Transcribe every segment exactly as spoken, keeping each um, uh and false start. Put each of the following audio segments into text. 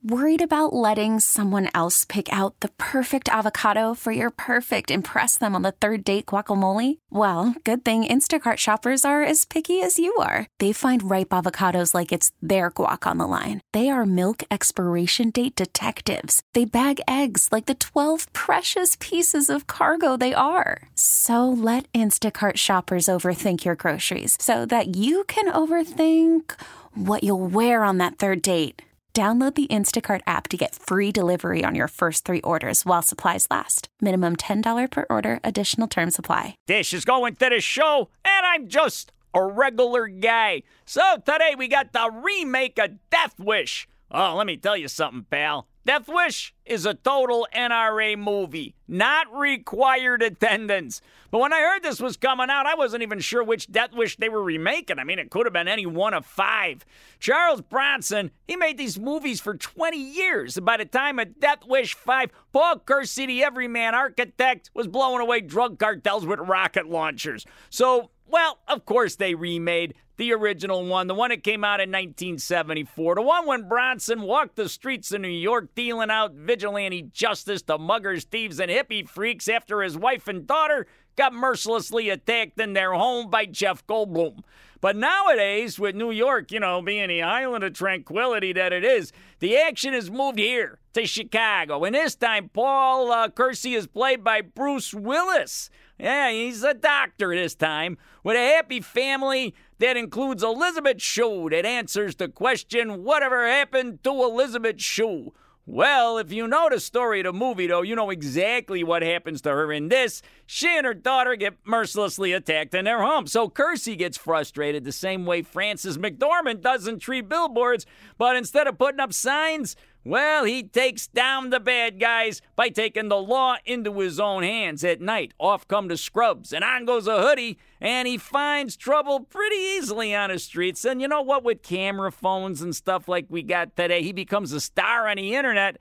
Worried about letting someone else pick out the perfect avocado for your perfect impress them on the third date guacamole? Well, good thing Instacart shoppers are as picky as you are. They find ripe avocados like it's their guac on the line. They are milk expiration date detectives. They bag eggs like the twelve precious pieces of cargo they are. So let Instacart shoppers overthink your groceries so that you can overthink what you'll wear on that third date. Download the Instacart app to get free delivery on your first three orders while supplies last. Minimum ten dollars per order. Additional terms apply. Dish is going to the show, and I'm just a regular guy. So today we got the remake of Death Wish. Oh, let me tell you something, pal. Death Wish is a total N R A movie, not required attendance. But when I heard this was coming out, I wasn't even sure which Death Wish they were remaking. I mean, it could have been any one of five. Charles Bronson, he made these movies for twenty years. And by the time of Death Wish five, Paul Kersey, the everyman architect, was blowing away drug cartels with rocket launchers. So, well, of course they remade the original one, the one that came out in nineteen seventy-four, the one when Bronson walked the streets of New York dealing out vigilante justice to muggers, thieves, and hippie freaks after his wife and daughter got mercilessly attacked in their home by Jeff Goldblum. But nowadays, with New York, you know, being the island of tranquility that it is, the action has moved here to Chicago. And this time, Paul uh, Kersey is played by Bruce Willis. Yeah, he's a doctor this time, with a happy family that includes Elizabeth Shue that answers the question, whatever happened to Elizabeth Shue? Well, if you know the story of the movie, though, you know exactly what happens to her in this. She and her daughter get mercilessly attacked in their home. So Kersey gets frustrated the same way Frances McDormand does in Three Billboards. But instead of putting up signs, well, he takes down the bad guys by taking the law into his own hands at night. Off come the scrubs, and on goes a hoodie, and he finds trouble pretty easily on the streets. And you know what? With camera phones and stuff like we got today, he becomes a star on the internet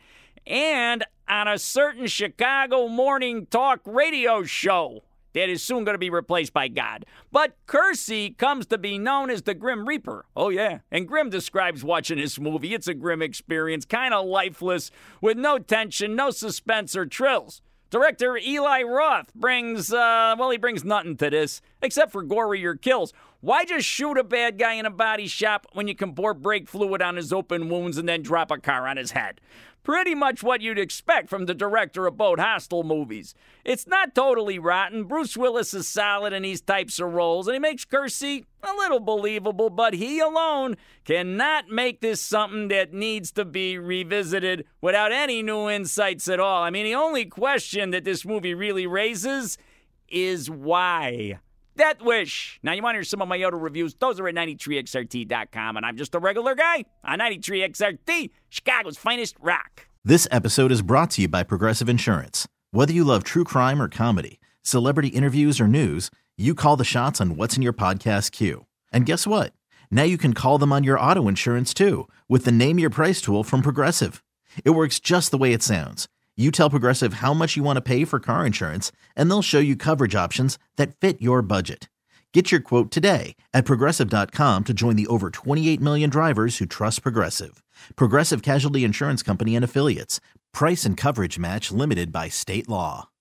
and on a certain Chicago morning talk radio show that is soon going to be replaced by God. But Kersey comes to be known as the Grim Reaper. Oh, yeah. And Grim describes watching this movie. It's a grim experience, kind of lifeless, with no tension, no suspense or thrills. Director Eli Roth brings, uh, well, he brings nothing to this, except for gorier kills. Why just shoot a bad guy in a body shop when you can pour brake fluid on his open wounds and then drop a car on his head? Pretty much what you'd expect from the director of both Hostel movies. It's not totally rotten. Bruce Willis is solid in these types of roles, and he makes Kersey a little believable, but he alone cannot make this something that needs to be revisited without any new insights at all. I mean, the only question that this movie really raises is why. Death Wish. Now, you want to hear some of my other reviews? Those are at ninety-three X R T dot com, and I'm just a regular guy on ninety-three X R T, Chicago's finest rock. This episode is brought to you by Progressive Insurance. Whether you love true crime or comedy, celebrity interviews or news, you call the shots on what's in your podcast queue. And guess what? Now you can call them on your auto insurance, too, with the Name Your Price tool from Progressive. It works just the way it sounds. You tell Progressive how much you want to pay for car insurance, and they'll show you coverage options that fit your budget. Get your quote today at Progressive dot com to join the over twenty-eight million drivers who trust Progressive. Progressive Casualty Insurance Company and Affiliates. Price and coverage match limited by state law.